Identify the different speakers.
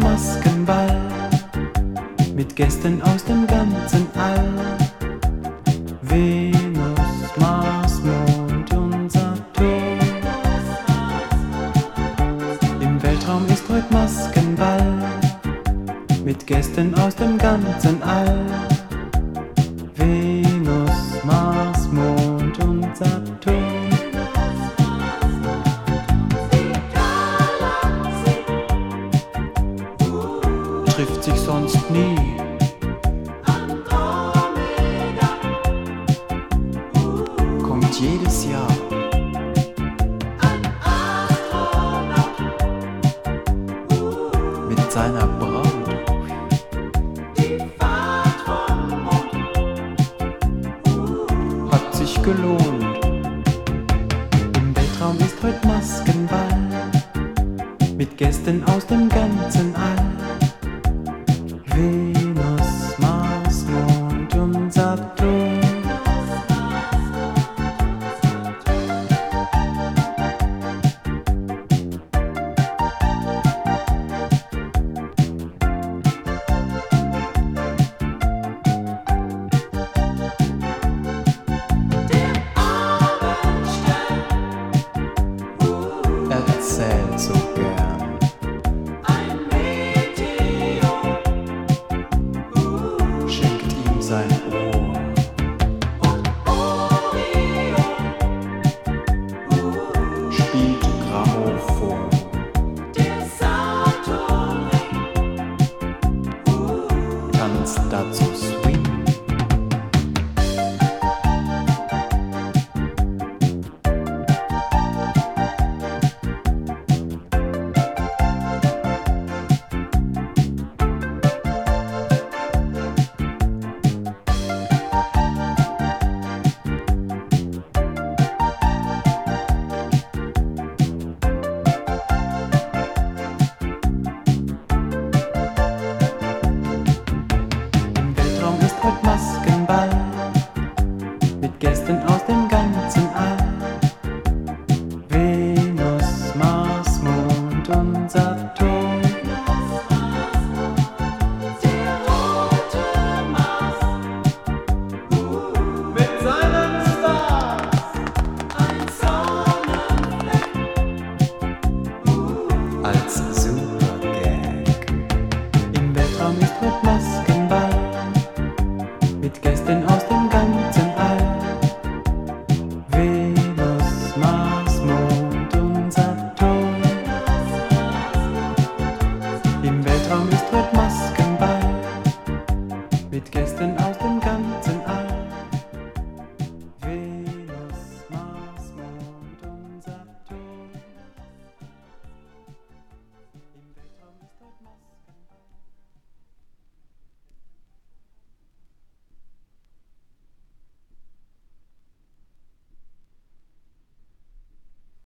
Speaker 1: Maskenball mit Gästen aus dem ganzen All. Venus, Mars, Mond und Saturn. Im Weltraum ist heute Maskenball mit Gästen aus dem ganzen All. Venus, Mars, Mond und Saturn. Trifft sich sonst nie. Kommt jedes Jahr. Mit seiner Braut. Hat sich gelohnt. Im Weltraum ist heute Maskenball mit Gästen aus dem ganzen All. Venus, Mars, Mond und Saturn. Erzählt so gern. Schenkt ihm sein Ohr. Spielt Grammophon. Tanzt dazu Swing. Heute Maskenball mit Gästen aus dem ganzen All. Venus, Mars, Mond und Saturn.